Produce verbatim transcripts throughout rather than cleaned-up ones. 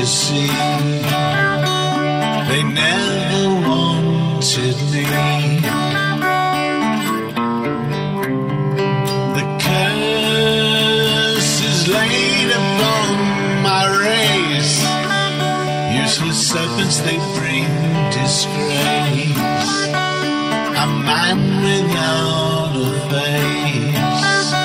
see. They never wanted me. The curse is laid upon my race. Useless serpents, they bring disgrace. A man without a face.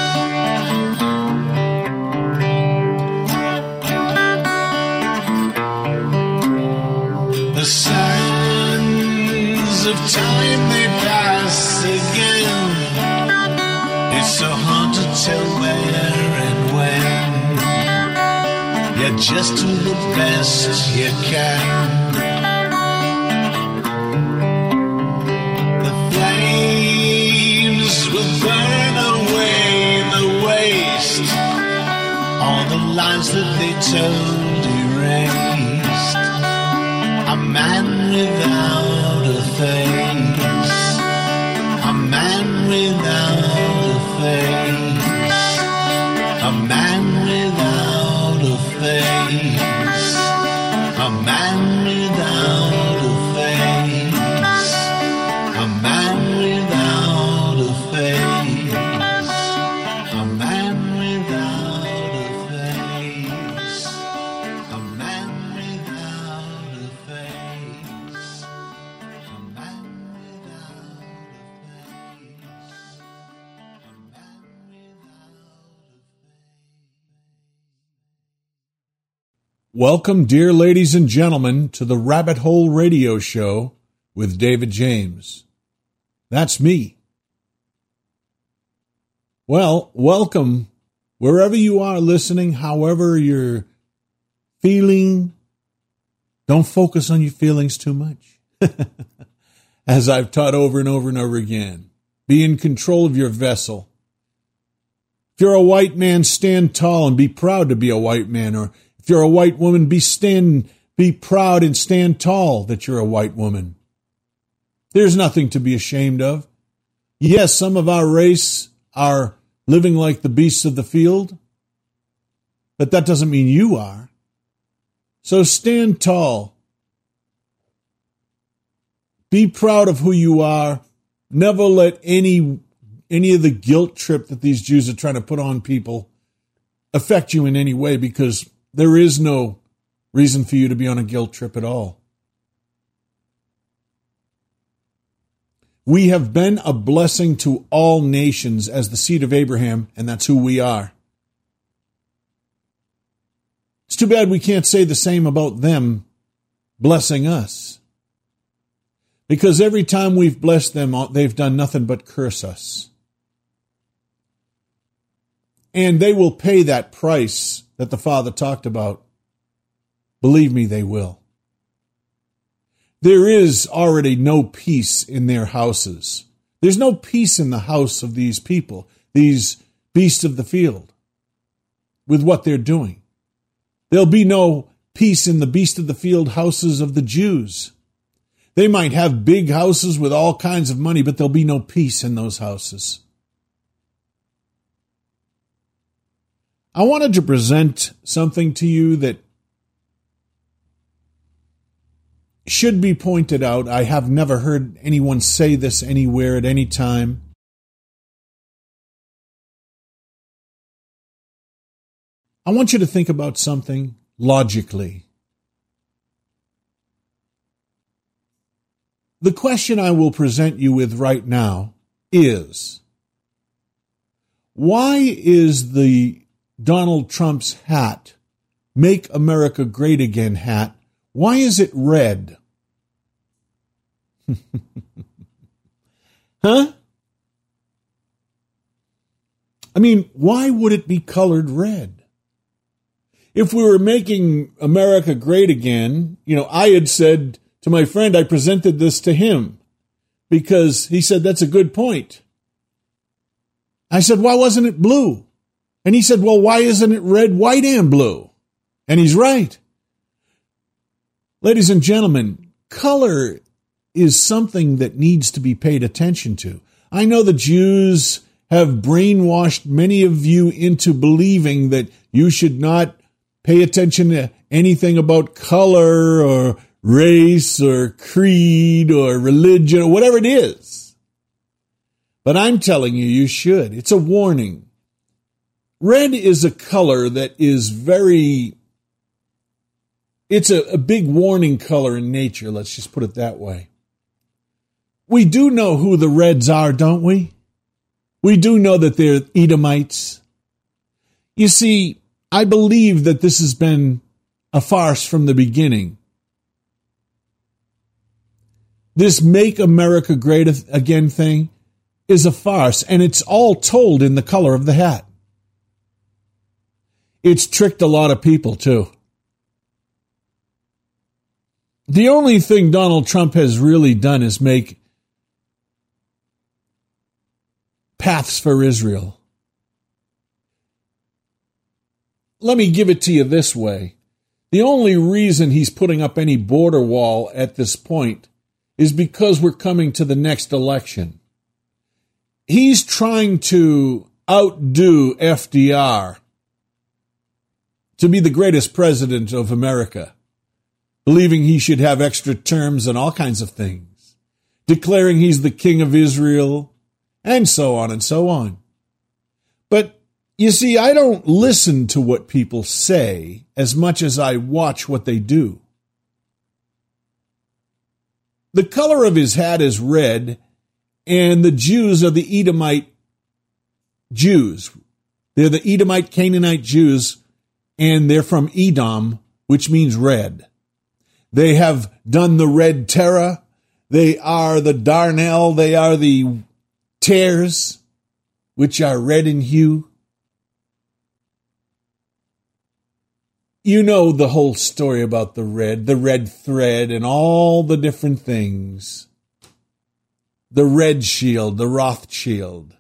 The sands of time, they pass again. It's so hard to tell where and when. Yeah, just do the best you can. The flames will burn away the waste. All the lies that they told erased. A man without a face. A man without a face. A man without a face. A man without a face. A man without a face. A man without a face. A man without a face. A man without a face. A man without a Welcome, dear ladies and gentlemen, to the Rabbit Hole Radio Show with David James. That's me. Well, welcome wherever you are listening, however you're feeling. Don't focus on your feelings too much. As I've taught over and over and over again, be in control of your vessel. If you're a white man, stand tall and be proud to be a white man. Or if you're a white woman, be stand, be proud and stand tall that you're a white woman. There's nothing to be ashamed of. Yes, some of our race are living like the beasts of the field, but that doesn't mean you are. So stand tall. Be proud of who you are. Never let any any of the guilt trip that these Jews are trying to put on people affect you in any way, because there is no reason for you to be on a guilt trip at all. We have been a blessing to all nations as the seed of Abraham, and that's who we are. It's too bad we can't say the same about them blessing us. Because every time we've blessed them, they've done nothing but curse us. And they will pay that price that the Father talked about. Believe me, they will. There is already no peace in their houses. There's no peace in the house of these people, these beasts of the field, with what they're doing. There'll be no peace in the beast of the field houses of the Jews. They might have big houses with all kinds of money, but there'll be no peace in those houses. I wanted to present something to you that should be pointed out. I have never heard anyone say this anywhere at any time. I want you to think about something logically. The question I will present you with right now is, why is the Donald Trump's hat, Make America Great Again hat, why is it red? Huh? I mean, why would it be colored red? If we were making America great again, you know, I had said to my friend, I presented this to him because he said, that's a good point. I said, why wasn't it blue? And he said, well, why isn't it red, white, and blue? And he's right. Ladies and gentlemen, color is something that needs to be paid attention to. I know the Jews have brainwashed many of you into believing that you should not pay attention to anything about color or race or creed or religion or whatever it is. But I'm telling you, you should. It's a warning. Red is a color that is very, it's a, a big warning color in nature. Let's just put it that way. We do know who the Reds are, don't we? We do know that they're Edomites. You see, I believe that this has been a farce from the beginning. This Make America Great Again thing is a farce, and it's all told in the color of the hat. It's tricked a lot of people, too. The only thing Donald Trump has really done is make paths for Israel. Let me give it to you this way. The only reason he's putting up any border wall at this point is because we're coming to the next election. He's trying to outdo F D R to be the greatest president of America, believing he should have extra terms and all kinds of things, declaring he's the king of Israel, and so on and so on. But you see, I don't listen to what people say as much as I watch what they do. The color of his hat is red, and the Jews are the Edomite Jews. They're the Edomite Canaanite Jews, and they're from Edom, which means red. They have done the red terror. They are the darnel. They are the tares, which are red in hue. You know the whole story about the red, the red thread, and all the different things. The Red Shield, the Rothschild.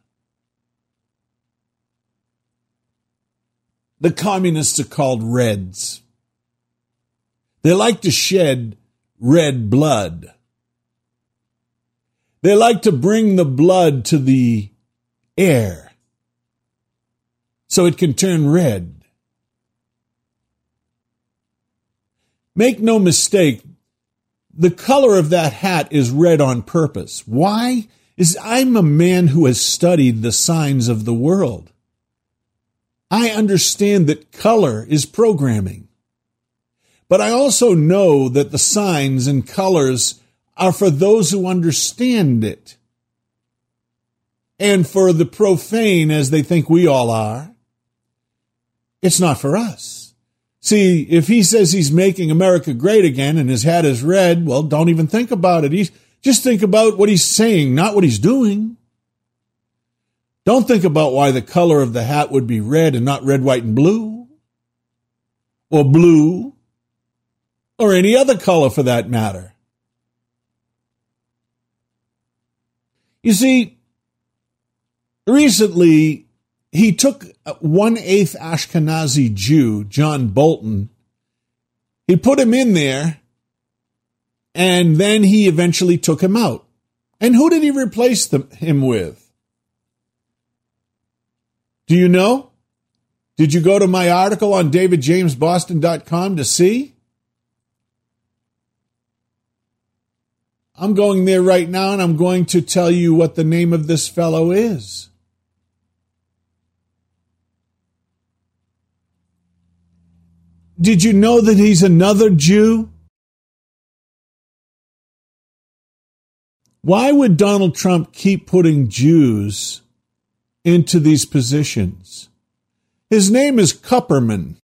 The communists are called Reds. They like to shed red blood. They like to bring the blood to the air so it can turn red. Make no mistake, the color of that hat is red on purpose. Why? Is I'm a man who has studied the signs of the world. I understand that color is programming. But I also know that the signs and colors are for those who understand it. And for the profane, as they think we all are, it's not for us. See, if he says he's making America great again and his hat is red, well, don't even think about it. He's, just think about what he's saying, not what he's doing. Don't think about why the color of the hat would be red and not red, white, and blue. Or blue. Or any other color for that matter. You see, recently, he took one-eighth Ashkenazi Jew, John Bolton. He put him in there, and then he eventually took him out. And who did he replace the, him with? Do you know? Did you go to my article on david james boston dot com to see? I'm going there right now, and I'm going to tell you what the name of this fellow is. Did you know that he's another Jew? Why would Donald Trump keep putting Jews into these positions? His name is Kupperman.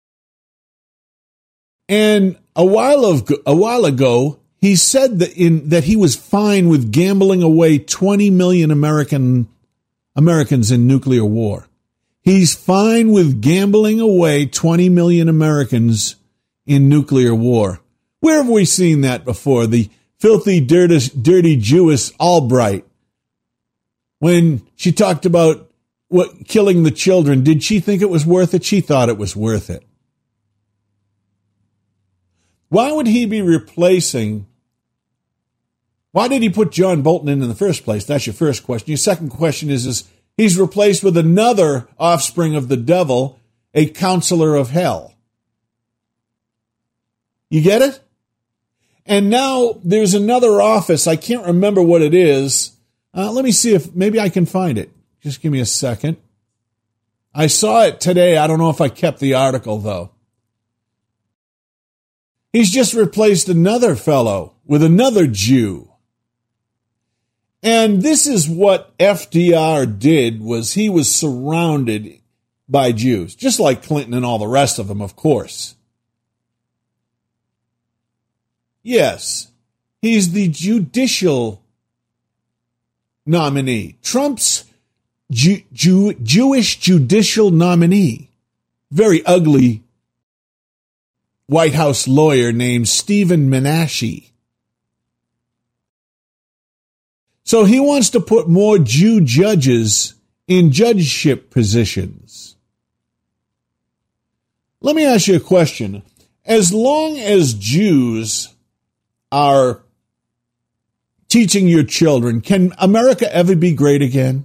And a while of, a while ago, he said that in that he was fine with gambling away twenty million American Americans in nuclear war. He's fine with gambling away twenty million Americans in nuclear war. Where have we seen that before? The filthy, dirty, dirty Jewess Albright, when she talked about what killing the children, did she think it was worth it? She thought it was worth it. Why would he be replacing? Why did he put John Bolton in in the first place? That's your first question. Your second question is, is he's replaced with another offspring of the devil, a counselor of hell. You get it? And now there's another office. I can't remember what it is. Uh, let me see if maybe I can find it. Just give me a second. I saw it today. I don't know if I kept the article, though. He's just replaced another fellow with another Jew. And this is what F D R did, was he was surrounded by Jews, just like Clinton and all the rest of them, of course. Yes, he's the judicial nominee. Trump's Jew, Jew, Jewish judicial nominee. Very ugly White House lawyer named Stephen Menashe. So he wants to put more Jew judges in judgeship positions. Let me ask you a question. As long as Jews are teaching your children, can America ever be great again?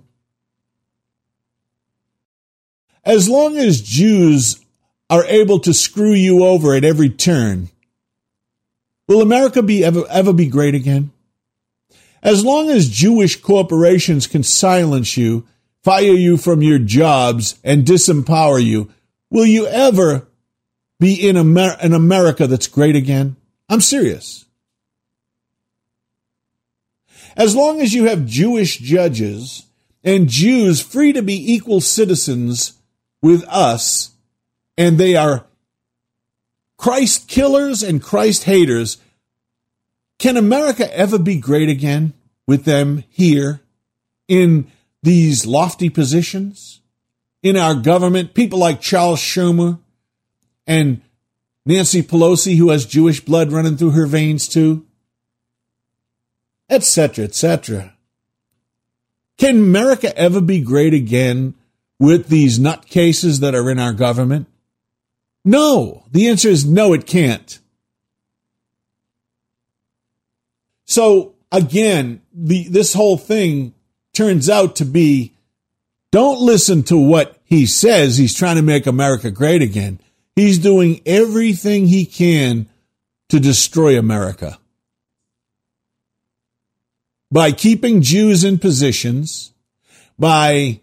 As long as Jews are able to screw you over at every turn, will America be ever, ever be great again? As long as Jewish corporations can silence you, fire you from your jobs, and disempower you, will you ever be in Amer- an America that's great again? I'm serious. As long as you have Jewish judges and Jews free to be equal citizens with us, and they are Christ killers and Christ haters, can America ever be great again with them here in these lofty positions? In our government, people like Charles Schumer and Nancy Pelosi, who has Jewish blood running through her veins too, et cetera, et cetera. Can America ever be great again with these nutcases that are in our government? No. The answer is no, it can't. So, again, the, this whole thing turns out to be, don't listen to what he says. He's trying to make America great again. He's doing everything he can to destroy America. By keeping Jews in positions, by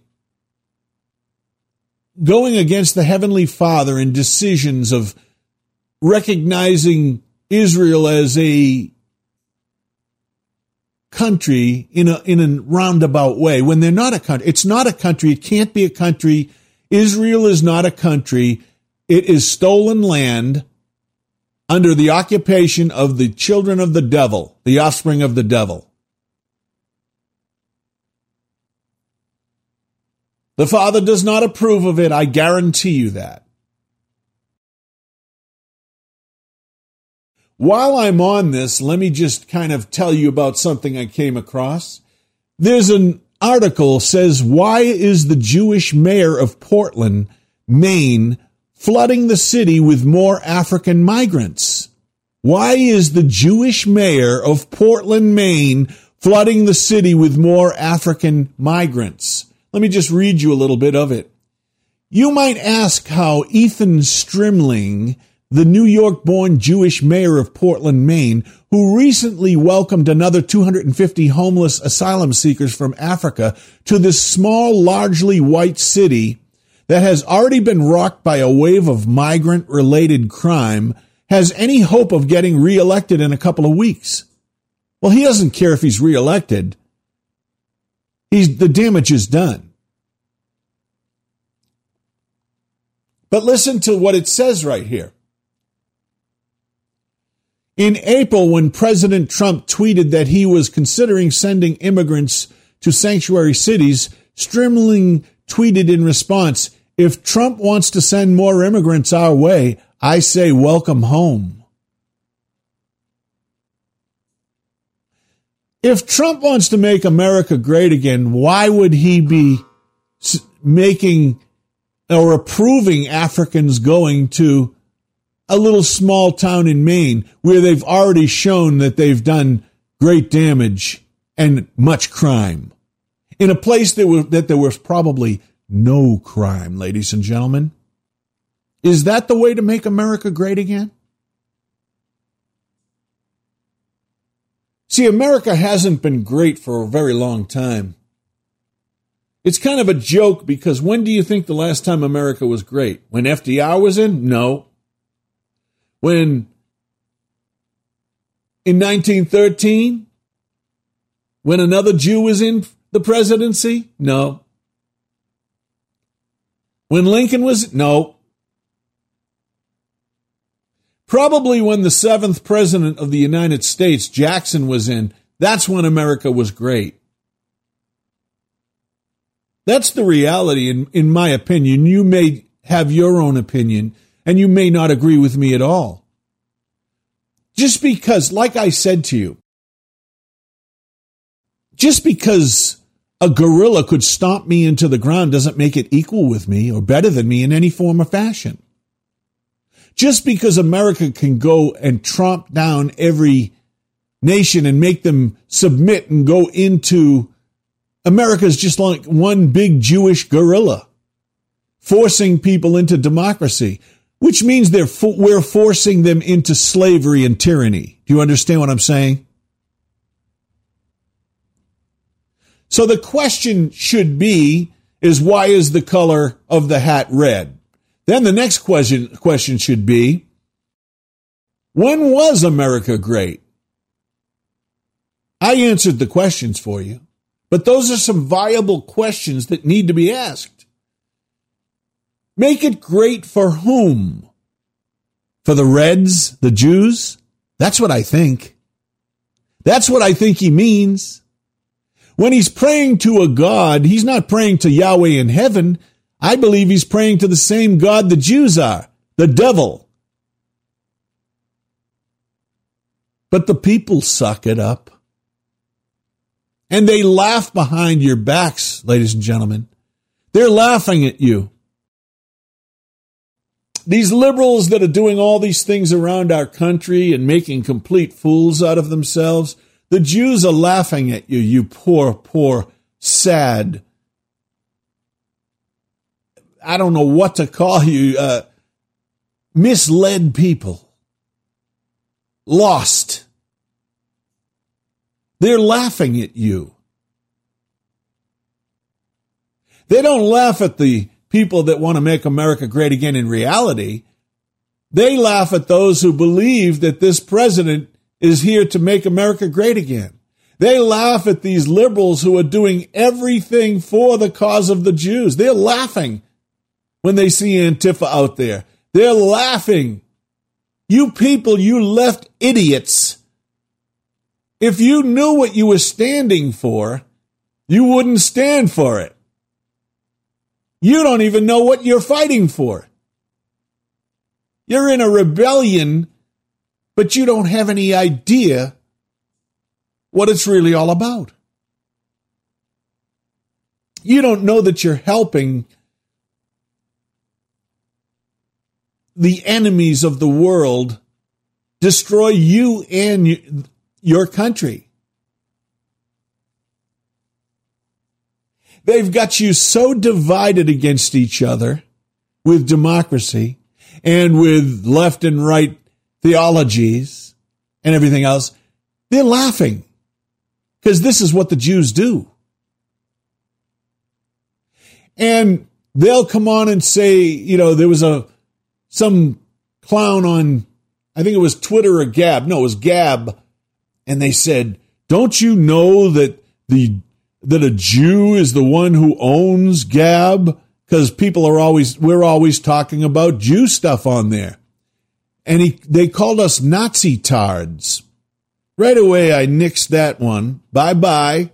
going against the Heavenly Father in decisions of recognizing Israel as a country in a in a roundabout way, when they're not a country. It's not a country. It can't be a country. Israel is not a country. It is stolen land under the occupation of the children of the devil, the offspring of the devil. The Father does not approve of it. I guarantee you that. While I'm on this, let me just kind of tell you about something I came across. There's an article that says, why is the Jewish mayor of Portland, Maine, flooding the city with more African migrants? Why is the Jewish mayor of Portland, Maine, flooding the city with more African migrants? Let me just read you a little bit of it. You might ask how Ethan Strimling, the New York-born Jewish mayor of Portland, Maine, who recently welcomed another two hundred fifty homeless asylum seekers from Africa to this small, largely white city that has already been rocked by a wave of migrant-related crime, has any hope of getting reelected in a couple of weeks. Well, he doesn't care if he's reelected. He's, the damage is done. But listen to what it says right here. In April, when President Trump tweeted that he was considering sending immigrants to sanctuary cities, Strimling tweeted in response, "If Trump wants to send more immigrants our way, I say welcome home." If Trump wants to make America great again, why would he be making or approving Africans going to a little small town in Maine where they've already shown that they've done great damage and much crime? In a place that, was, that there was probably no crime, ladies and gentlemen. Is that the way to make America great again? See, America hasn't been great for a very long time. It's kind of a joke because when do you think the last time America was great? When F D R was in? No. When in nineteen thirteen? When another Jew was in the presidency? No. When Lincoln was? No. Probably when the seventh president of the United States, Jackson, was in, that's when America was great. That's the reality, in, in my opinion. You may have your own opinion, and you may not agree with me at all. Just because, like I said to you, just because a gorilla could stomp me into the ground doesn't make it equal with me or better than me in any form or fashion. Just because America can go and tromp down every nation and make them submit and go into America's just like one big Jewish gorilla, forcing people into democracy, which means they're fo- we're forcing them into slavery and tyranny. Do you understand what I'm saying? So the question should be, is why is the color of the hat red? Then the next question, question should be, when was America great? I answered the questions for you. But those are some viable questions that need to be asked. Make it great for whom? For the Reds, the Jews? That's what I think. That's what I think he means. When he's praying to a God, he's not praying to Yahweh in heaven. I believe he's praying to the same God the Jews are, the devil. But the people suck it up. And they laugh behind your backs, ladies and gentlemen. They're laughing at you. These liberals that are doing all these things around our country and making complete fools out of themselves, the Jews are laughing at you, you poor, poor, sad, I don't know what to call you, uh, misled people, lost. They're laughing at you. They don't laugh at the people that want to make America great again in reality. They laugh at those who believe that this president is here to make America great again. They laugh at these liberals who are doing everything for the cause of the Jews. They're laughing when they see Antifa out there. They're laughing. You people, you left idiots. If you knew what you were standing for, you wouldn't stand for it. You don't even know what you're fighting for. You're in a rebellion, but you don't have any idea what it's really all about. You don't know that you're helping the enemies of the world destroy you and your country. They've got you so divided against each other with democracy and with left and right theologies and everything else. They're laughing because this is what the Jews do. And they'll come on and say, you know, there was a some clown on, I think it was Twitter or Gab. No, it was Gab. And they said, don't you know that the that a Jew is the one who owns Gab? Because people are always, we're always talking about Jew stuff on there. And he, they called us Nazi tards. Right away, I nixed that one. Bye-bye.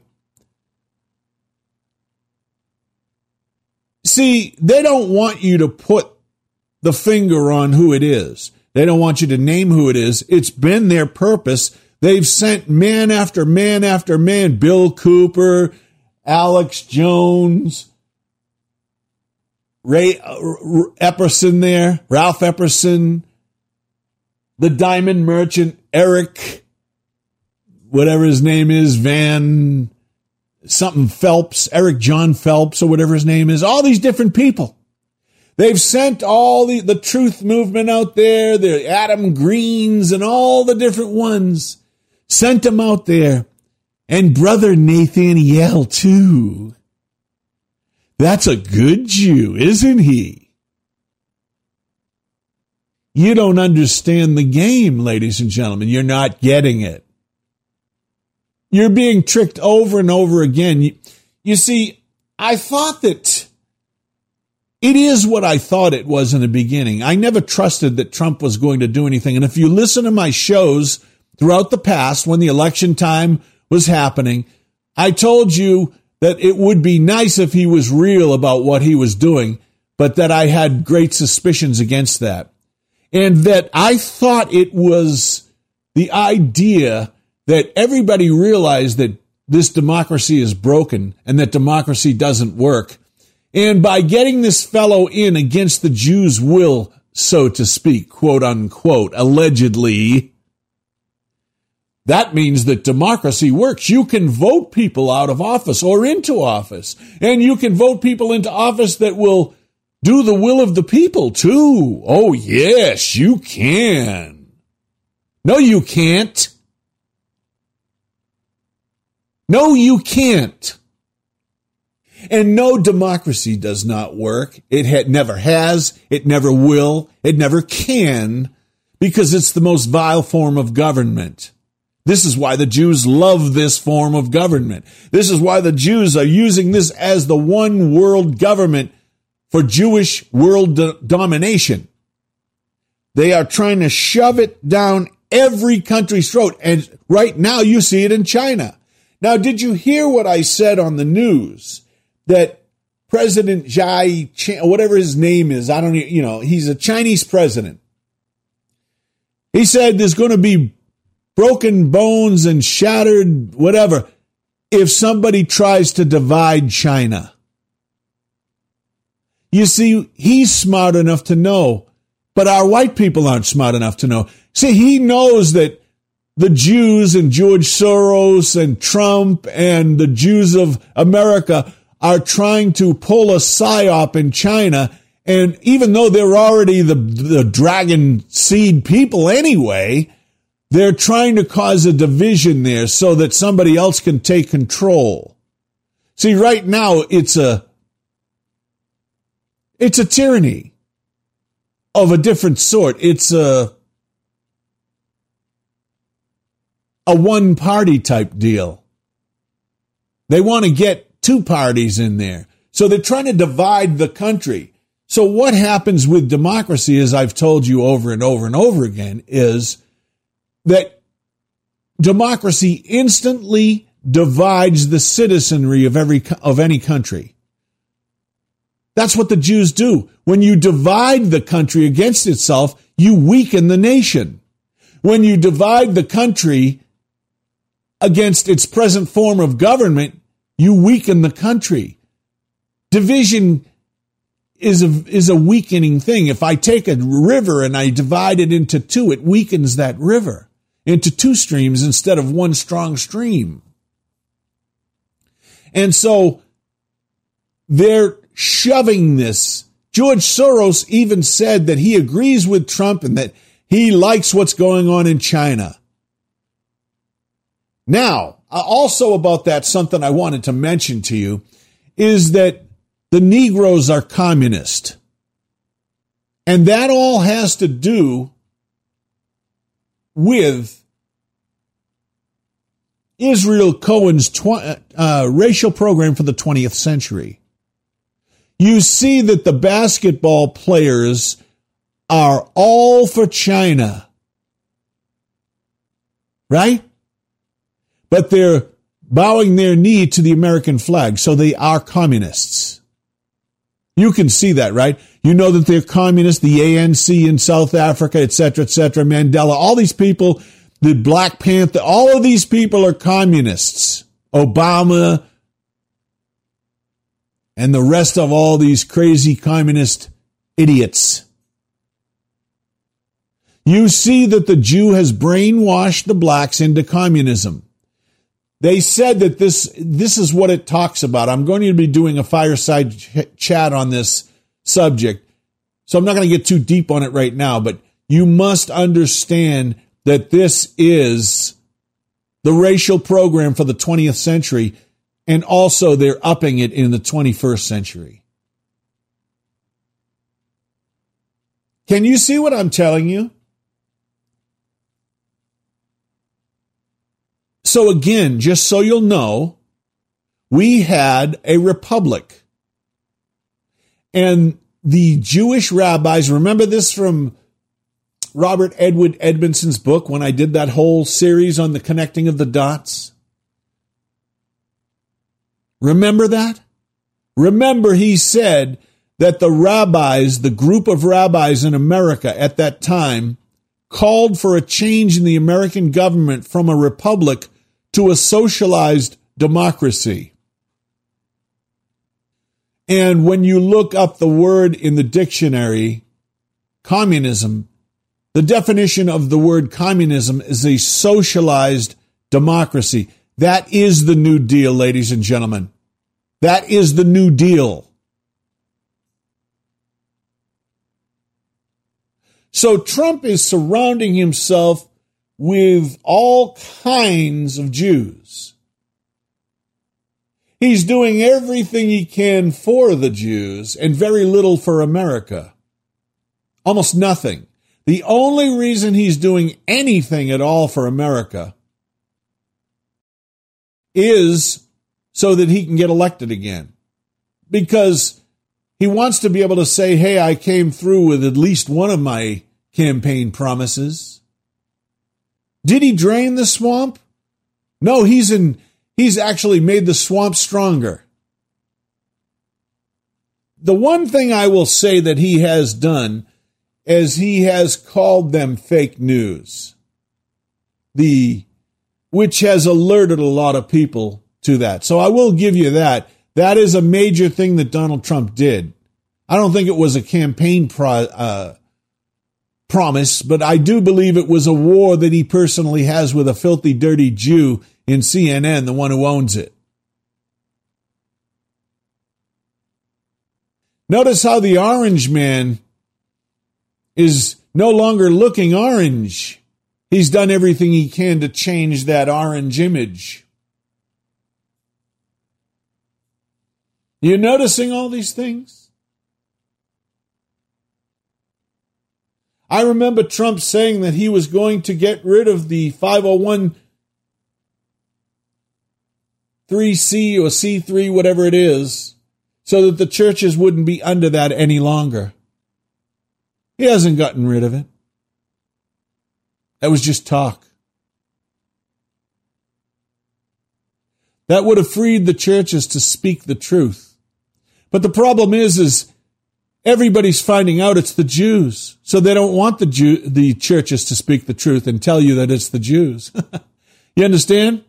See, they don't want you to put the finger on who it is. They don't want you to name who it is. It's been their purpose. They've sent man after man after man, Bill Cooper, Alex Jones, Ray Epperson there, Ralph Epperson, the diamond merchant, Eric, whatever his name is, Van, something Phelps, Eric John Phelps or whatever his name is, all these different people. They've sent all the, the truth movement out there, the Adam Greens and all the different ones, Sent him out there. And Brother Nathaniel, too. That's a good Jew, isn't he? You don't understand the game, ladies and gentlemen. You're not getting it. You're being tricked over and over again. You, you see, I thought that it is what I thought it was in the beginning. I never trusted that Trump was going to do anything. And if you listen to my shows throughout the past, when the election time was happening, I told you that it would be nice if he was real about what he was doing, but that I had great suspicions against that. And that I thought it was the idea that everybody realized that this democracy is broken and that democracy doesn't work. And by getting this fellow in against the Jews' will, so to speak, quote unquote, allegedly, that means that democracy works. You can vote people out of office or into office, and you can vote people into office that will do the will of the people too. Oh, yes, you can. No, you can't. No, you can't. And no, democracy does not work. It ha- never has. It never will. It never can, because it's the most vile form of government. This is why the Jews love this form of government. This is why the Jews are using this as the one world government for Jewish world do- domination. They are trying to shove it down every country's throat. And right now you see it in China. Now, did you hear what I said on the news? That President Xi, whatever his name is, I don't, you know, he's a Chinese president. He said there's going to be broken bones and shattered whatever if somebody tries to divide China. You see, he's smart enough to know, but our white people aren't smart enough to know. See, he knows that the Jews and George Soros and Trump and the Jews of America are trying to pull a psyop in China. And even though they're already the, the dragon seed people anyway, they're trying to cause a division there so that somebody else can take control. See, right now it's a, it's a tyranny of a different sort. It's a, a one party type deal. They want to get two parties in there. So they're trying to divide the country. So what happens with democracy, as I've told you over and over and over again, is that democracy instantly divides the citizenry of every of any country. That's what the Jews do. When you divide the country against itself, you weaken the nation. When you divide the country against its present form of government, you weaken the country. Division is a, is a weakening thing. If I take a river and I divide it into two, it weakens that river into two streams instead of one strong stream. And so they're shoving this. George Soros even said that he agrees with Trump and that he likes what's going on in China. Now, also about that, something I wanted to mention to you is that the Negroes are communist. And that all has to do with Israel Cohen's tw- uh, racial program for the twentieth century. You see that the basketball players are all for China, right? But they're bowing their knee to the American flag, so they are communists. You can see that, right? You know that they're communists, the A N C in South Africa, et cetera, et cetera, Mandela, all these people, the Black Panther, all of these people are communists. Obama and the rest of all these crazy communist idiots. You see that the Jew has brainwashed the blacks into communism. They said that this this is what it talks about. I'm going to be doing a fireside ch- chat on this subject, so I'm not going to get too deep on it right now, but you must understand that this is the racial program for the twentieth century, and also they're upping it in the twenty-first century. Can you see what I'm telling you? So again, just so you'll know, we had a republic. And the Jewish rabbis, remember this from Robert Edward Edmondson's book when I did that whole series on the connecting of the dots? Remember that? Remember he said that the rabbis, the group of rabbis in America at that time, called for a change in the American government from a republic to a socialized democracy. And when you look up the word in the dictionary, communism, the definition of the word communism is a socialized democracy. That is the New Deal, ladies and gentlemen. That is the New Deal. So Trump is surrounding himself with all kinds of Jews. He's doing everything he can for the Jews and very little for America. Almost nothing. The only reason he's doing anything at all for America is so that he can get elected again. Because he wants to be able to say, hey, I came through with at least one of my campaign promises. Did he drain the swamp? No, he's in, he's actually made the swamp stronger. The one thing I will say that he has done is he has called them fake news, the which has alerted a lot of people to that. So I will give you that. That is a major thing that Donald Trump did. I don't think it was a campaign pro, uh, promise, but I do believe it was a war that he personally has with a filthy, dirty Jew in C N N, the one who owns it. Notice how the orange man is no longer looking orange. He's done everything he can to change that orange image. You noticing all these things? I remember Trump saying that he was going to get rid of the five oh one three C or C three, whatever it is, so that the churches wouldn't be under that any longer. He hasn't gotten rid of it. That was just talk. That would have freed the churches to speak the truth. But the problem is, is everybody's finding out it's the Jews. So they don't want the Jew, the churches to speak the truth and tell you that it's the Jews. You understand?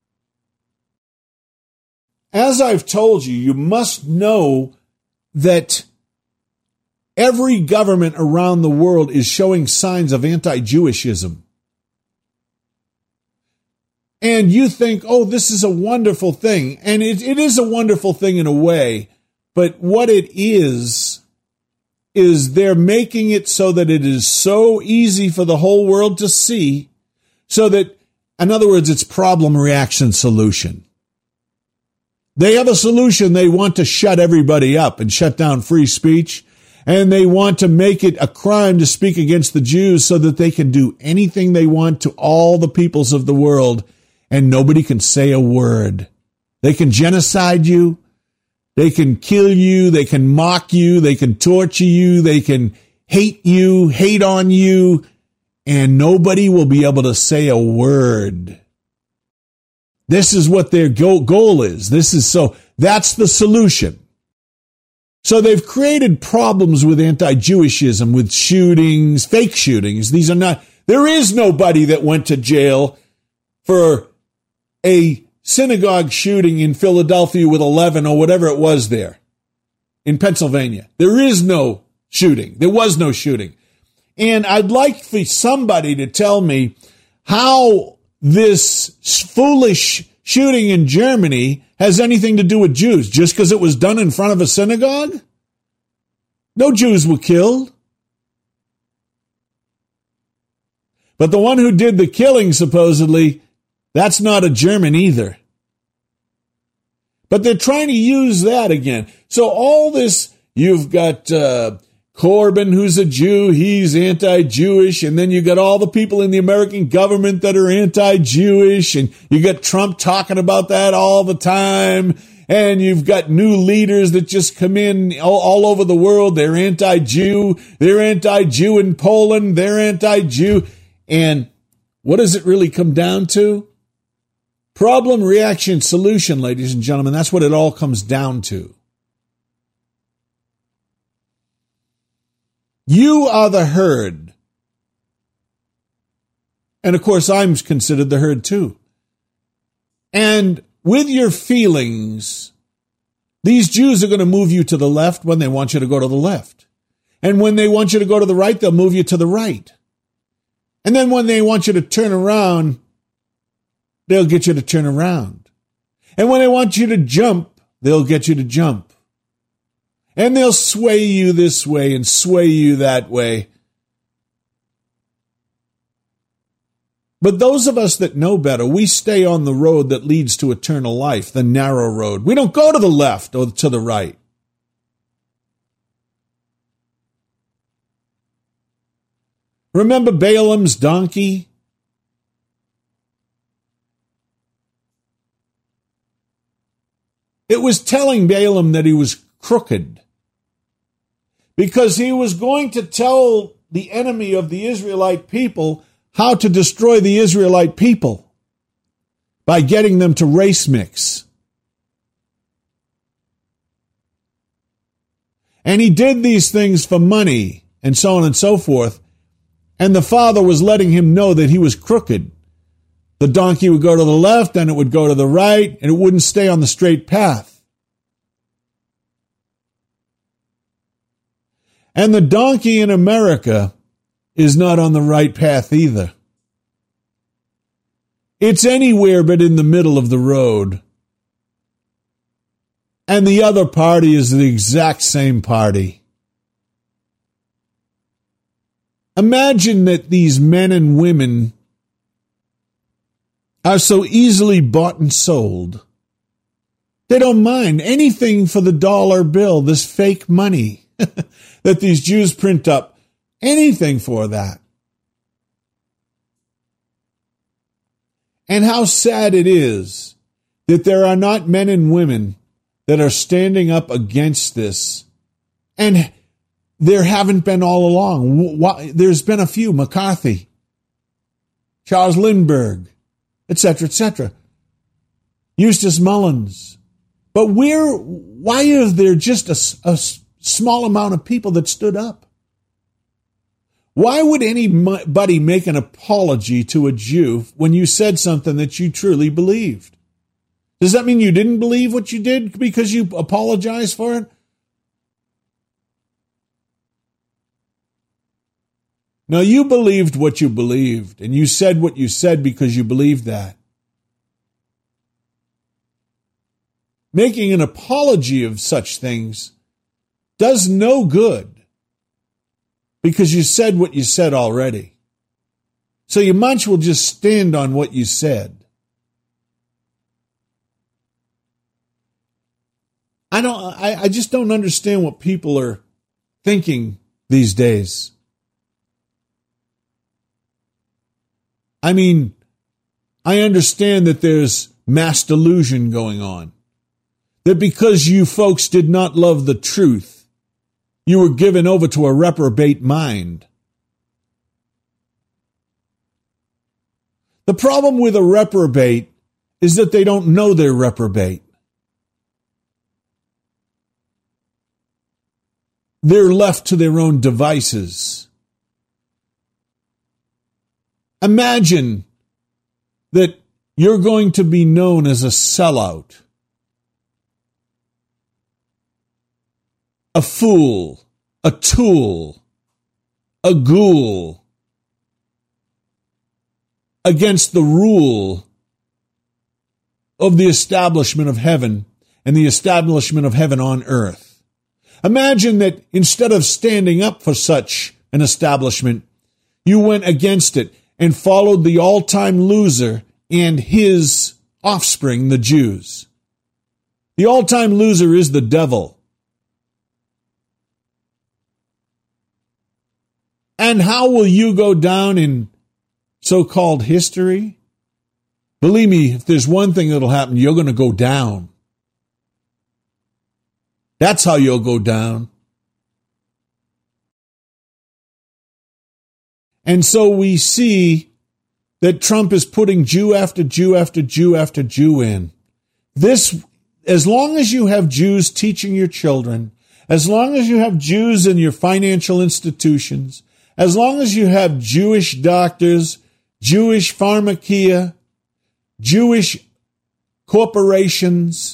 As I've told you, you must know that every government around the world is showing signs of anti-Jewishism. And you think, oh, this is a wonderful thing. And it, it is a wonderful thing in a way. But what it is, is they're making it so that it is so easy for the whole world to see, so that, in other words, it's problem, reaction, solution. They have a solution. They want to shut everybody up and shut down free speech. And they want to make it a crime to speak against the Jews so that they can do anything they want to all the peoples of the world and nobody can say a word. They can genocide you. They can kill you. They can mock you. They can torture you. They can hate you, hate on you, and nobody will be able to say a word. This is what their goal is. This is so, that's the solution. So they've created problems with anti-Jewishism, with shootings, fake shootings. These are not, there is nobody that went to jail for a synagogue shooting in Philadelphia with eleven or whatever it was there in Pennsylvania. There is no shooting. There was no shooting. And I'd like for somebody to tell me how this foolish shooting in Germany has anything to do with Jews, just because it was done in front of a synagogue? No Jews were killed. But the one who did the killing, supposedly, That's not a German either. But they're trying to use that again. So all this, you've got uh, Corbyn, who's a Jew, he's anti-Jewish, and then you got all the people in the American government that are anti-Jewish, and you got Trump talking about that all the time, and you've got new leaders that just come in all, all over the world. They're anti-Jew, they're anti-Jew in Poland, they're anti-Jew, and what does it really come down to? Problem, reaction, solution, ladies and gentlemen. That's what it all comes down to. You are the herd. And of course, I'm considered the herd too. And with your feelings, these Jews are going to move you to the left when they want you to go to the left. And when they want you to go to the right, they'll move you to the right. And then when they want you to turn around, they'll get you to turn around. And when they want you to jump, they'll get you to jump. And they'll sway you this way and sway you that way. But those of us that know better, we stay on the road that leads to eternal life, the narrow road. We don't go to the left or to the right. Remember Balaam's donkey? It was telling Balaam that he was crooked because he was going to tell the enemy of the Israelite people how to destroy the Israelite people by getting them to race mix. And he did these things for money and so on and so forth. And the father was letting him know that he was crooked. The donkey would go to the left, and it would go to the right, and it wouldn't stay on the straight path. And the donkey in America is not on the right path either. It's anywhere but in the middle of the road. And the other party is the exact same party. Imagine that these men and women are so easily bought and sold. They don't mind anything for the dollar bill, this fake money that these Jews print up, anything for that. And how sad it is that there are not men and women that are standing up against this. And there haven't been all along. There's been a few, McCarthy, Charles Lindbergh, et cetera, et cetera. Eustace Mullins. But where, why is there just a, a small amount of people that stood up? Why would anybody make an apology to a Jew when you said something that you truly believed? Does that mean you didn't believe what you did because you apologized for it? No, you believed what you believed, and you said what you said because you believed that. Making an apology of such things does no good because you said what you said already. So you might as well just stand on what you said. I don't. I, I just don't understand what people are thinking these days. I mean, I understand that there's mass delusion going on. That because you folks did not love the truth, you were given over to a reprobate mind. The problem with a reprobate is that they don't know they're reprobate. They're left to their own devices. Imagine that you're going to be known as a sellout, a fool, a tool, a ghoul, against the rule of the establishment of heaven and the establishment of heaven on earth. Imagine that instead of standing up for such an establishment, you went against it and followed the all-time loser and his offspring, the Jews. The all-time loser is the devil. And how will you go down in so-called history? Believe me, if there's one thing that'll happen, you're going to go down. That's how you'll go down. And so we see that Trump is putting Jew after Jew after Jew after Jew in. This, as long as you have Jews teaching your children, as long as you have Jews in your financial institutions, as long as you have Jewish doctors, Jewish pharmacia, Jewish corporations,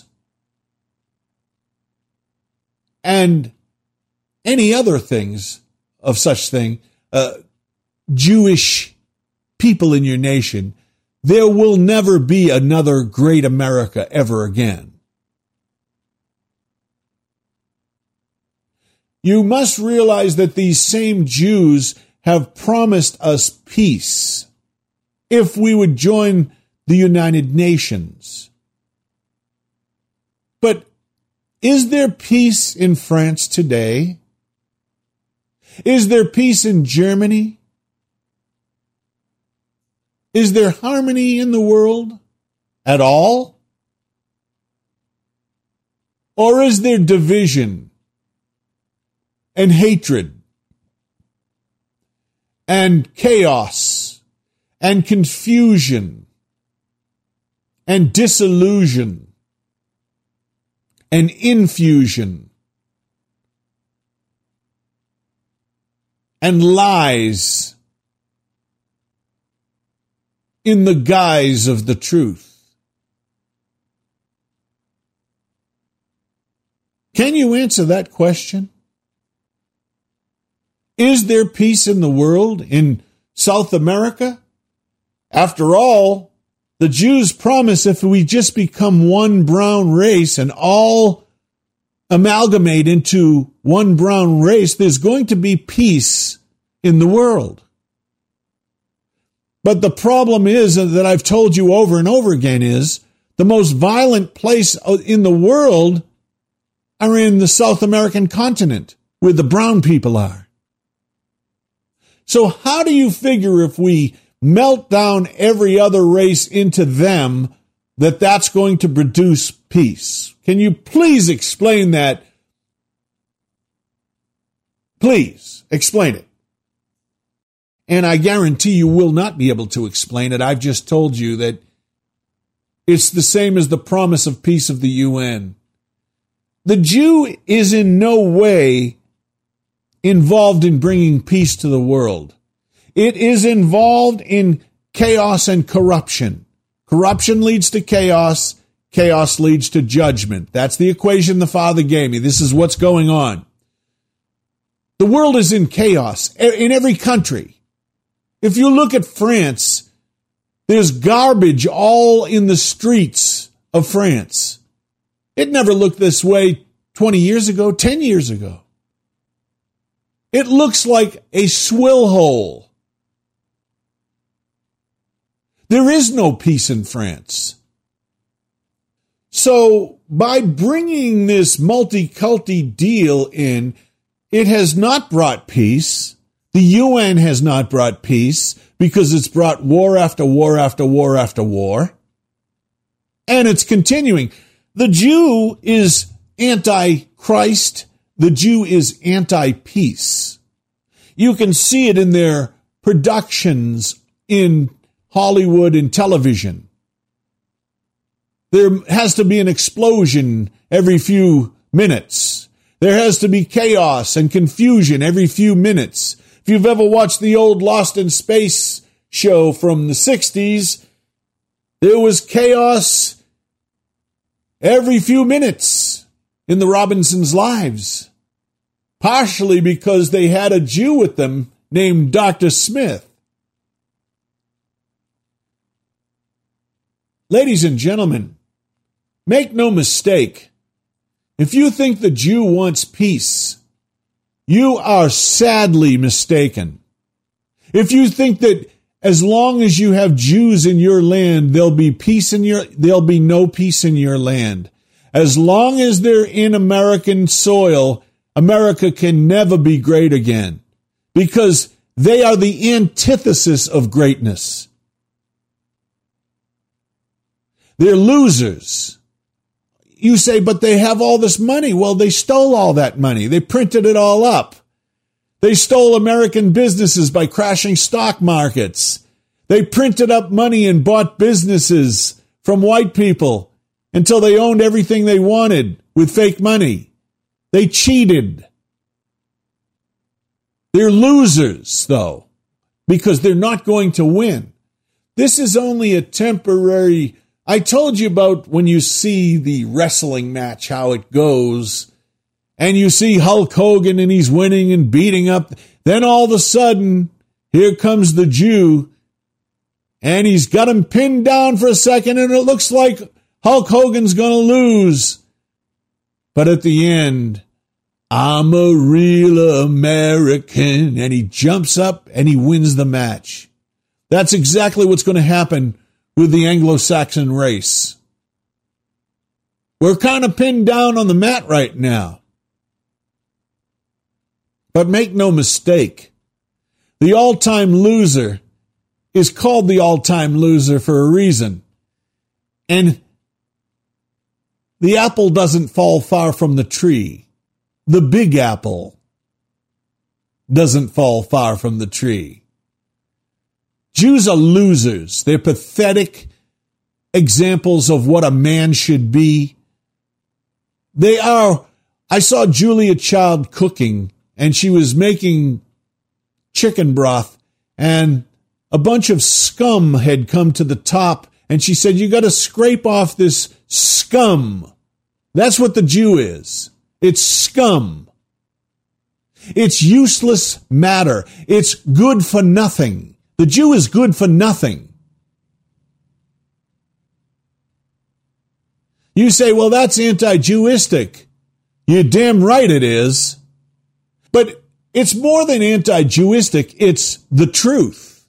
and any other things of such thing, uh, Jewish people in your nation, there will never be another great America ever again. You must realize that these same Jews have promised us peace if we would join the United Nations. But is there peace in France today? Is there peace in Germany? Is there harmony in the world at all? Or is there division and hatred and chaos and confusion and disillusion and infusion and lies in the guise of the truth? Can you answer that question? Is there peace in the world, in South America? After all, the Jews promise if we just become one brown race and all amalgamate into one brown race, there's going to be peace in the world. But the problem is that I've told you over and over again is the most violent place in the world are in the South American continent, where the brown people are. So how do you figure if we melt down every other race into them that that's going to produce peace? Can you please explain that? Please explain it. And I guarantee you will not be able to explain it. I've just told you that it's the same as the promise of peace of the U N. The Jew is in no way involved in bringing peace to the world. It is involved in chaos and corruption. Corruption leads to chaos. Chaos leads to judgment. That's the equation the Father gave me. This is what's going on. The world is in chaos in every country. If you look at France, there's garbage all in the streets of France. It never looked this way twenty years ago, ten years ago. It looks like a swill hole. There is no peace in France. So by bringing this multi-culti deal in, it has not brought peace. The U N has not brought peace because it's brought war after war after war after war. And it's continuing. The Jew is anti-Christ. The Jew is anti-peace. You can see it in their productions in Hollywood and television. There has to be an explosion every few minutes. There has to be chaos and confusion every few minutes. If you've ever watched the old Lost in Space show from the sixties, there was chaos every few minutes in the Robinsons' lives, partially because they had a Jew with them named Doctor Smith. Ladies and gentlemen, make no mistake. If you think the Jew wants peace, you are sadly mistaken. If you think that as long as you have Jews in your land, there'll be peace in your, there'll be no peace in your land. As long as they're in American soil, America can never be great again because they are the antithesis of greatness. They're losers. You say, but they have all this money. Well, they stole all that money. They printed it all up. They stole American businesses by crashing stock markets. They printed up money and bought businesses from white people until they owned everything they wanted with fake money. They cheated. They're losers, though, because they're not going to win. This is only a temporary... I told you about when you see the wrestling match, how it goes, and you see Hulk Hogan and he's winning and beating up. Then all of a sudden, here comes the Jew, and he's got him pinned down for a second, and it looks like Hulk Hogan's going to lose. But at the end, I'm a real American, and he jumps up and he wins the match. That's exactly what's going to happen with the Anglo-Saxon race. We're kind of pinned down on the mat right now. But make no mistake, the all-time loser is called the all-time loser for a reason. And the apple doesn't fall far from the tree. The big apple doesn't fall far from the tree. Jews are losers. They're pathetic examples of what a man should be. They are. I saw Julia Child cooking, and she was making chicken broth, and a bunch of scum had come to the top, and she said, you got to scrape off this scum. That's what the Jew is. It's scum. It's useless matter. It's good for nothing. The Jew is good for nothing. You say, well, that's anti-Jewistic. You're damn right it is. But it's more than anti-Jewistic. It's the truth.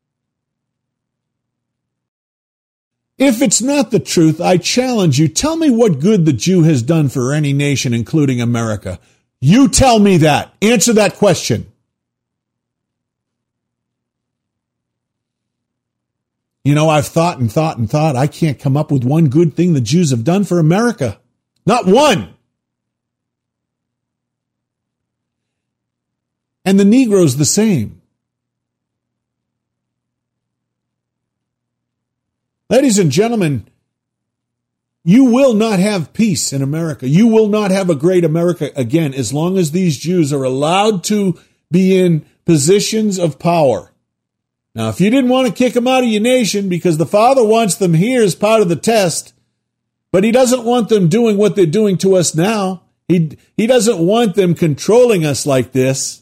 If it's not the truth, I challenge you, tell me what good the Jew has done for any nation, including America. You tell me that. Answer that question. You know, I've thought and thought and thought. I can't come up with one good thing the Jews have done for America. Not one. And the Negro's the same. Ladies and gentlemen, you will not have peace in America. You will not have a great America again as long as these Jews are allowed to be in positions of power. Now, if you didn't want to kick them out of your nation because the Father wants them here as part of the test, but he doesn't want them doing what they're doing to us now. He, he doesn't want them controlling us like this.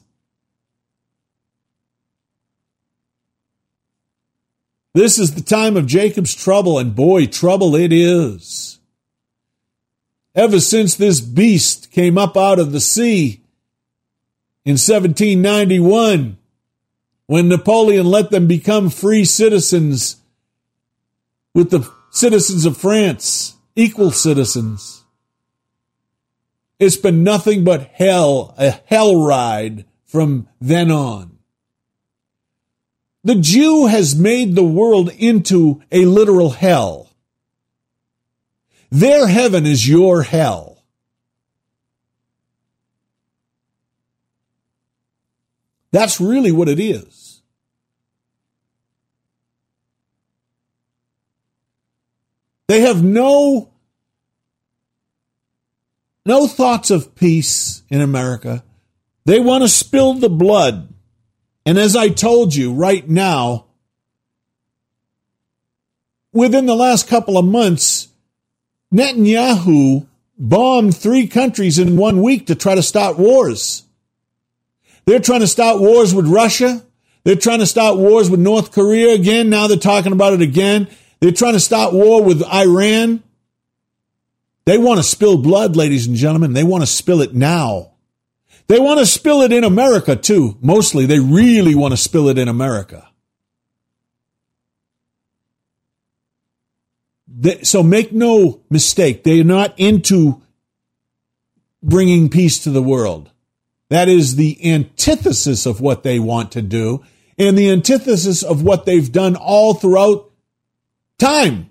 This is the time of Jacob's trouble, and boy, trouble it is. Ever since this beast came up out of the sea in seventeen ninety-one, when Napoleon let them become free citizens with the citizens of France, equal citizens, it's been nothing but hell, a hell ride from then on. The Jew has made the world into a literal hell. Their heaven is your hell. That's really what it is. They have no, no thoughts of peace in America. They want to spill the blood. And as I told you right now, within the last couple of months, Netanyahu bombed three countries in one week to try to start wars. They're trying to start wars with Russia. They're trying to start wars with North Korea again. Now they're talking about it again. They're trying to start war with Iran. They want to spill blood, ladies and gentlemen. They want to spill it now. They want to spill it in America, too. Mostly, they really want to spill it in America. They, so make no mistake, they are not into bringing peace to the world. That is the antithesis of what they want to do, and the antithesis of what they've done all throughout time.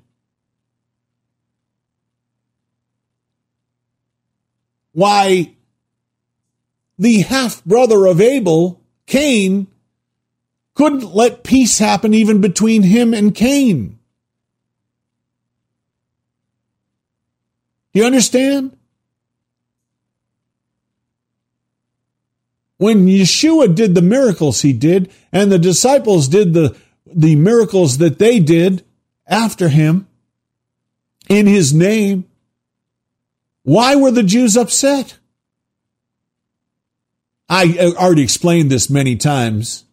Why, the half-brother of Abel, Cain, couldn't let peace happen even between him and Cain. Do you understand? When Yeshua did the miracles he did, and the disciples did the, the miracles that they did after him in his name, why were the Jews upset? I already explained this many times.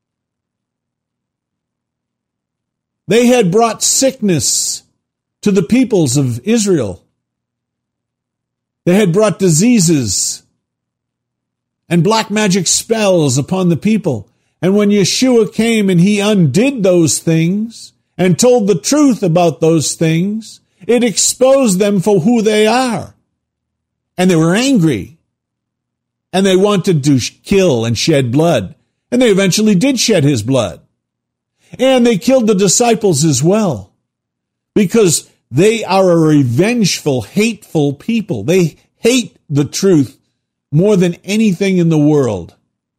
They had brought sickness to the peoples of Israel. They had brought diseases and black magic spells upon the people. And when Yeshua came and he undid those things and told the truth about those things, it exposed them for who they are. And they were angry. And they wanted to kill and shed blood. And they eventually did shed his blood. And they killed the disciples as well. Because they are a revengeful, hateful people. They hate the truth more than anything in the world.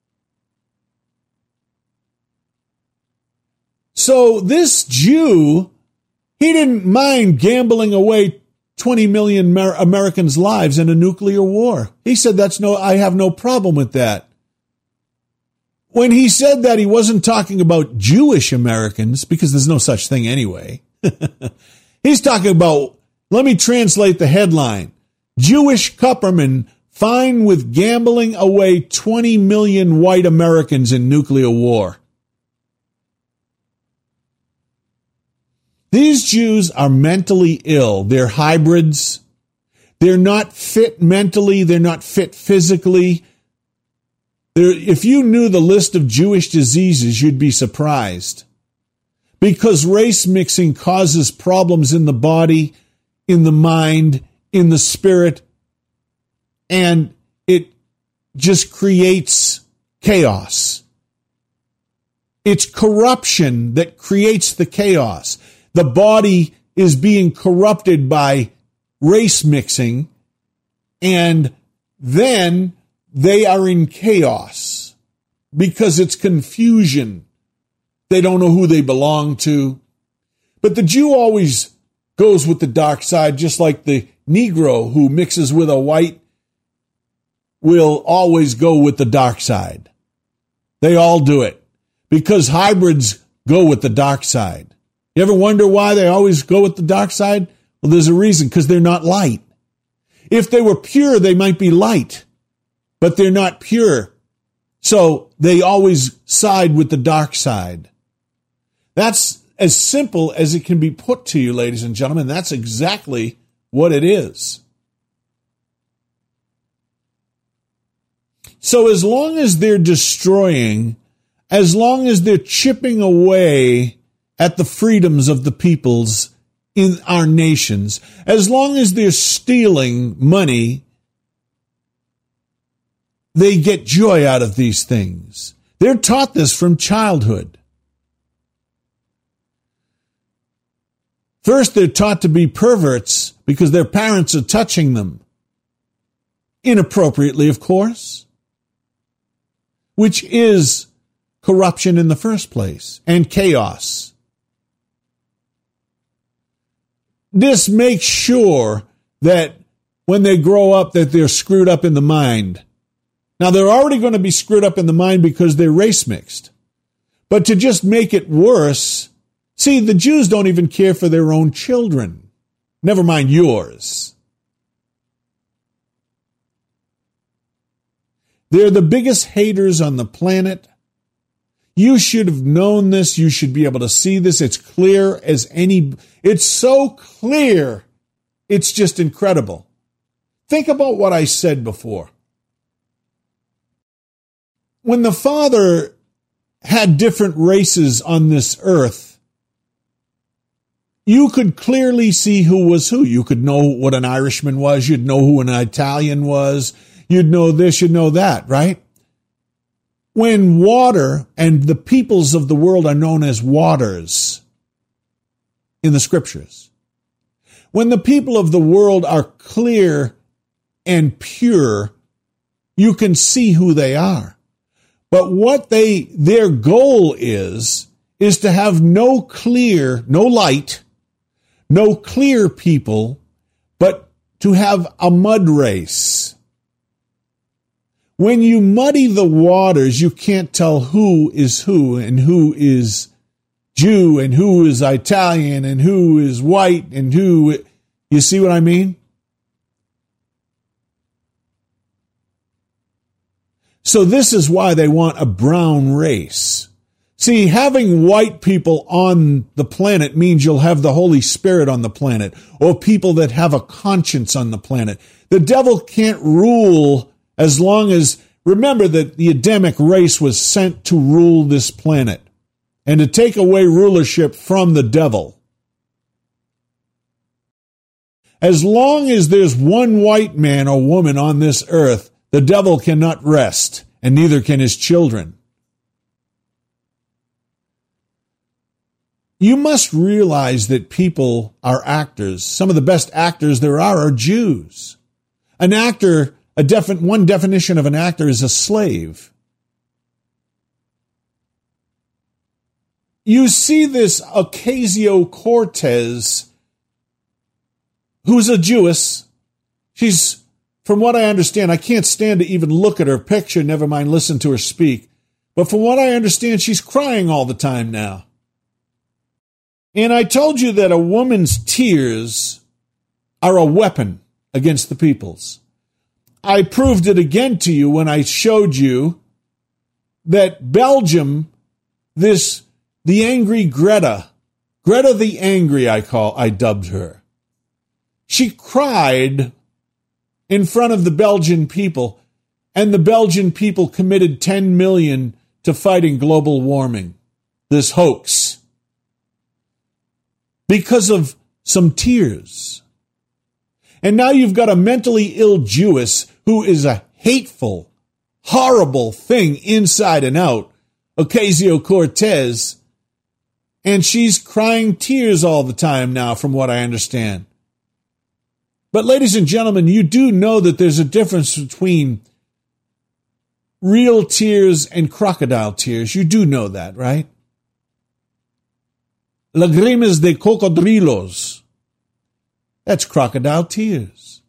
So this Jew, he didn't mind gambling away twenty million Amer- Americans' lives in a nuclear war. He said, "That's no, I have no problem with that." When he said that, he wasn't talking about Jewish Americans, because there's no such thing anyway. He's talking about, let me translate the headline, Jewish Kupperman fine with gambling away twenty million white Americans in nuclear war. These Jews are mentally ill. They're hybrids. They're not fit mentally. They're not fit physically. They're, if you knew the list of Jewish diseases, you'd be surprised. Because race mixing causes problems in the body, in the mind, in the spirit, and it just creates chaos. It's corruption that creates the chaos. The body is being corrupted by race mixing, and then they are in chaos because it's confusion. They don't know who they belong to. But the Jew always goes with the dark side, just like the Negro who mixes with a white will always go with the dark side. They all do it because hybrids go with the dark side. You ever wonder why they always go with the dark side? Well, there's a reason, because they're not light. If they were pure, they might be light, but they're not pure. So they always side with the dark side. That's as simple as it can be put to you, ladies and gentlemen. That's exactly what it is. So as long as they're destroying, as long as they're chipping away at the freedoms of the peoples in our nations, as long as they're stealing money, they get joy out of these things. They're taught this from childhood. First, they're taught to be perverts because their parents are touching them. Inappropriately, of course. Which is corruption in the first place and chaos. This makes sure that when they grow up that they're screwed up in the mind. Now, they're already going to be screwed up in the mind because they're race mixed. But to just make it worse, see, the Jews don't even care for their own children. Never mind yours. They're the biggest haters on the planet. You should have known this. You should be able to see this. It's clear as any... It's so clear. It's just incredible. Think about what I said before. When the Father had different races on this earth, you could clearly see who was who. You could know what an Irishman was. You'd know who an Italian was. You'd know this, you'd know that, right? When water, and the peoples of the world are known as waters in the scriptures. When the people of the world are clear and pure, you can see who they are. But what they, their goal is, is to have no clear, no light, no clear people, but to have a mud race. When you muddy the waters, you can't tell who is who and who is Jew and who is Italian and who is white and who, you see what I mean? So this is why they want a brown race. See, having white people on the planet means you'll have the Holy Spirit on the planet, or people that have a conscience on the planet. The devil can't rule as long as, remember that the Adamic race was sent to rule this planet and to take away rulership from the devil. As long as there's one white man or woman on this earth, the devil cannot rest, and neither can his children. You must realize that people are actors. Some of the best actors there are are Jews. An actor, a defi- one definition of an actor is a slave. You see this Ocasio-Cortez, who's a Jewess. She's, from what I understand, I can't stand to even look at her picture, never mind listen to her speak. But from what I understand, she's crying all the time now. And I told you that a woman's tears are a weapon against the peoples. I proved it again to you when I showed you that Belgium, this, the angry Greta, Greta the Angry, I call, I dubbed her. She cried in front of the Belgian people, and the Belgian people committed ten million to fighting global warming, this hoax, because of some tears. And now you've got a mentally ill Jewess who is a hateful, horrible thing inside and out, Ocasio-Cortez, and she's crying tears all the time now, from what I understand. But ladies and gentlemen, you do know that there's a difference between real tears and crocodile tears. You do know that, right? Lágrimas de cocodrilos. That's crocodile tears.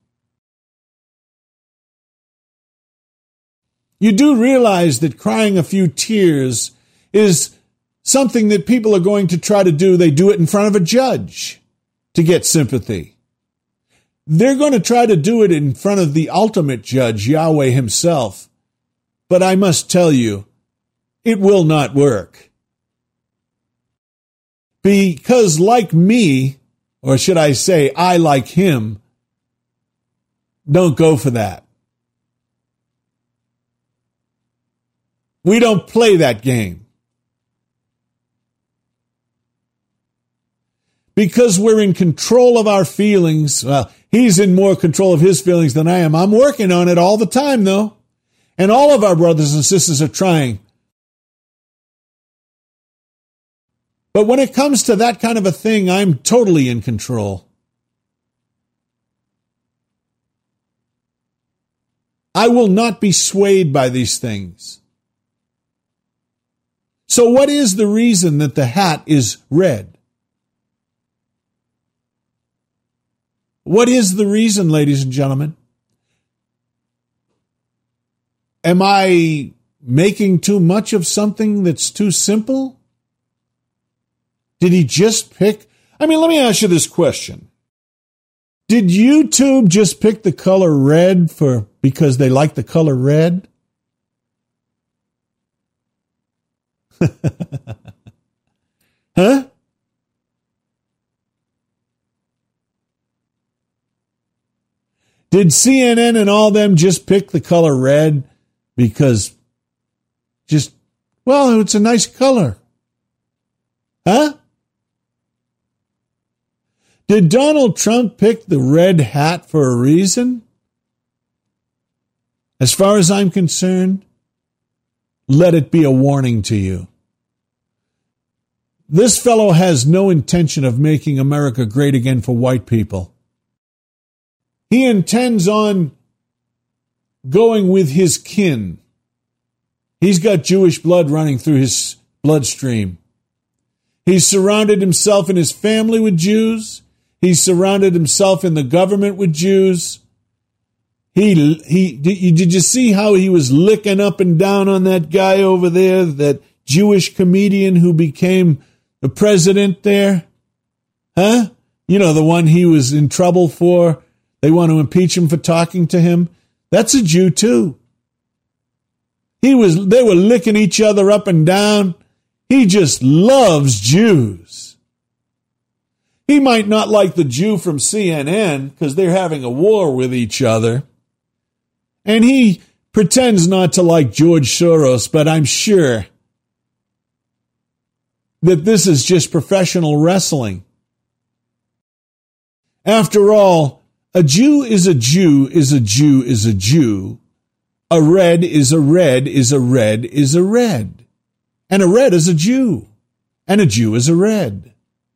You do realize that crying a few tears is something that people are going to try to do. They do it in front of a judge to get sympathy. They're going to try to do it in front of the ultimate judge, Yahweh himself. But I must tell you, it will not work. Because like me, or should I say, I like him, don't go for that. We don't play that game. Because we're in control of our feelings. Well, he's in more control of his feelings than I am. I'm working on it all the time, though. And all of our brothers and sisters are trying. But when it comes to that kind of a thing, I'm totally in control. I will not be swayed by these things. So what is the reason that the hat is red? What is the reason, ladies and gentlemen? Am I making too much of something that's too simple? Did he just pick? I mean, let me ask you this question. Did YouTube just pick the color red for because they like the color red? Huh? Did C N N and all them just pick the color red because just, well, it's a nice color? Huh? Did Donald Trump pick the red hat for a reason? As far as I'm concerned, let it be a warning to you. This fellow has no intention of making America great again for white people. He intends on going with his kin. He's got Jewish blood running through his bloodstream. He's surrounded himself and his family with Jews. He's surrounded himself in the government with Jews. He, he, did you see how he was licking up and down on that guy over there, that Jewish comedian who became the president there? Huh? You know, the one he was in trouble for. They want to impeach him for talking to him. That's a Jew too. He was, they were licking each other up and down. He just loves Jews. He might not like the Jew from C N N because they're having a war with each other. And he pretends not to like George Soros, but I'm sure that this is just professional wrestling. After all, a Jew is a Jew is a Jew is a Jew. A red is a red is a red is a red. And a red is a Jew. And a Jew is a red.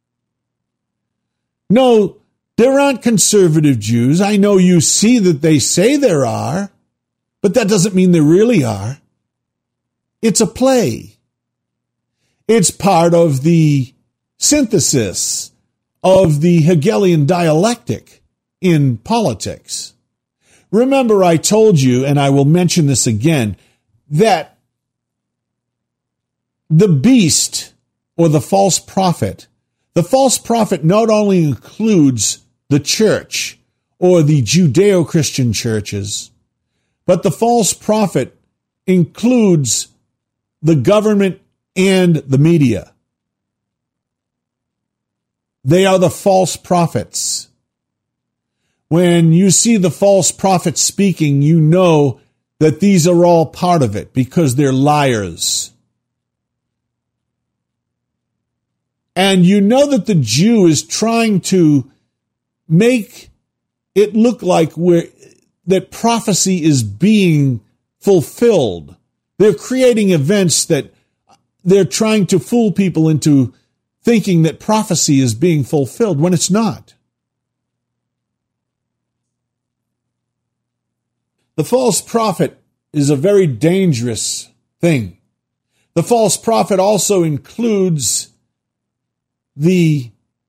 No, there aren't conservative Jews. I know you see that they say there are, but that doesn't mean there really are. It's a play. It's part of the synthesis of the Hegelian dialectic in politics. Remember, I told you, and I will mention this again, that the beast or the false prophet, the false prophet not only includes the church or the Judeo-Christian churches, but the false prophet includes the government and the media. They are the false prophets. When you see the false prophet speaking, you know that these are all part of it because they're liars. And you know that the Jew is trying to make it look like we're, that prophecy is being fulfilled. They're creating events that they're trying to fool people into thinking that prophecy is being fulfilled when it's not. The false prophet is a very dangerous thing. The false prophet also includes the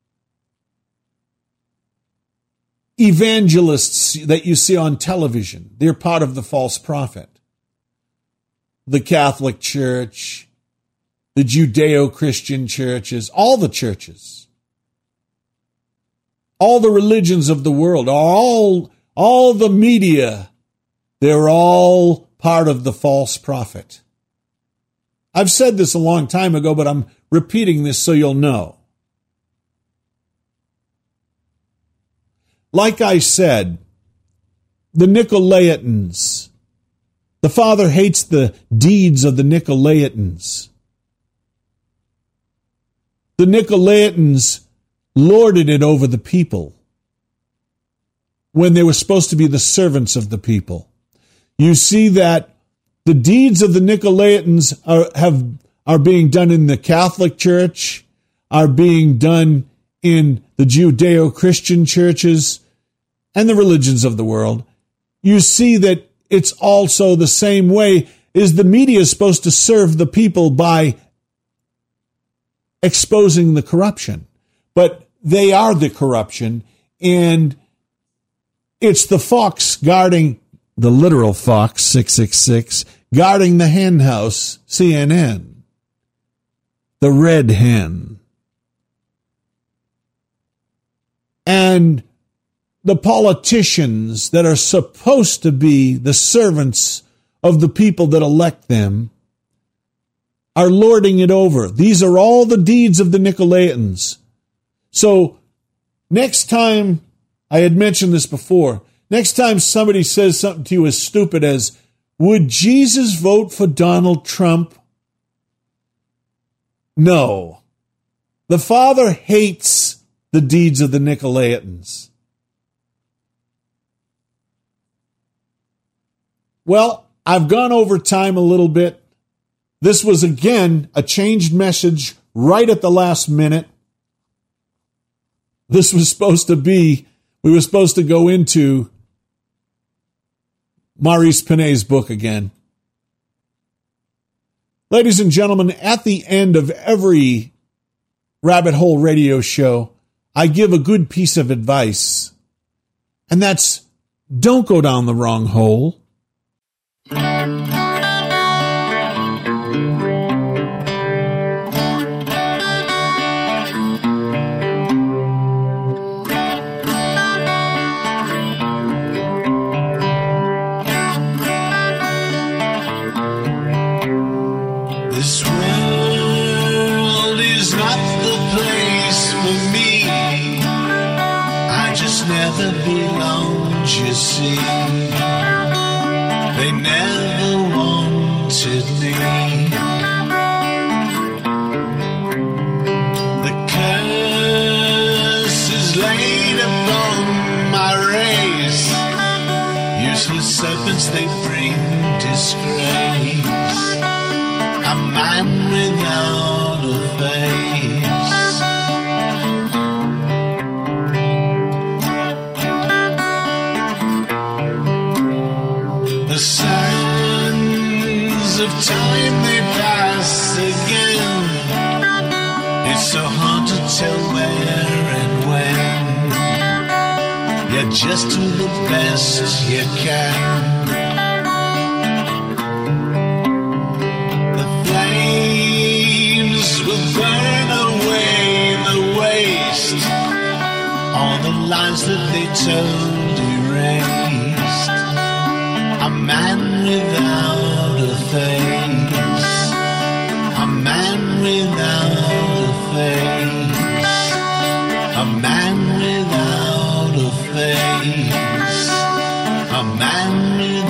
evangelists that you see on television. They're part of the false prophet. The Catholic Church, the Judeo-Christian churches, all the churches, all the religions of the world, all, all the media, they're all part of the false prophet. I've said this a long time ago, but I'm repeating this so you'll know. Like I said, the Nicolaitans, the Father hates the deeds of the Nicolaitans. The Nicolaitans lorded it over the people when they were supposed to be the servants of the people. You see that the deeds of the Nicolaitans are, have, are being done in the Catholic Church, are being done in the Judeo-Christian churches, and the religions of the world. You see that it's also the same way. Is the media supposed to serve the people by exposing the corruption? But they are the corruption, and it's the fox guarding, the literal fox, six six six, guarding the hen house, C N N. The red hen. And the politicians that are supposed to be the servants of the people that elect them are lording it over. These are all the deeds of the Nicolaitans. So next time, I had mentioned this before, next time somebody says something to you as stupid as, would Jesus vote for Donald Trump? No. The Father hates the deeds of the Nicolaitans. Well, I've gone over time a little bit. This was, again, a changed message right at the last minute. This was supposed to be, we were supposed to go into Maurice Pinay's book again. Ladies and gentlemen, at the end of every Rabbit Hole radio show, I give a good piece of advice, and that's don't go down the wrong hole. This world is not the place for me. I just never belonged, you see. They never wanted me. The curse is laid upon my race. Useless serpents, they bring disgrace. A man without a face. The sands of time, they pass again. It's so hard to tell where and when. Yeah, just do the best you can. Burn away the waste. All the lies that they told erased. A man without a face. A man without a face. A man without a face. A man without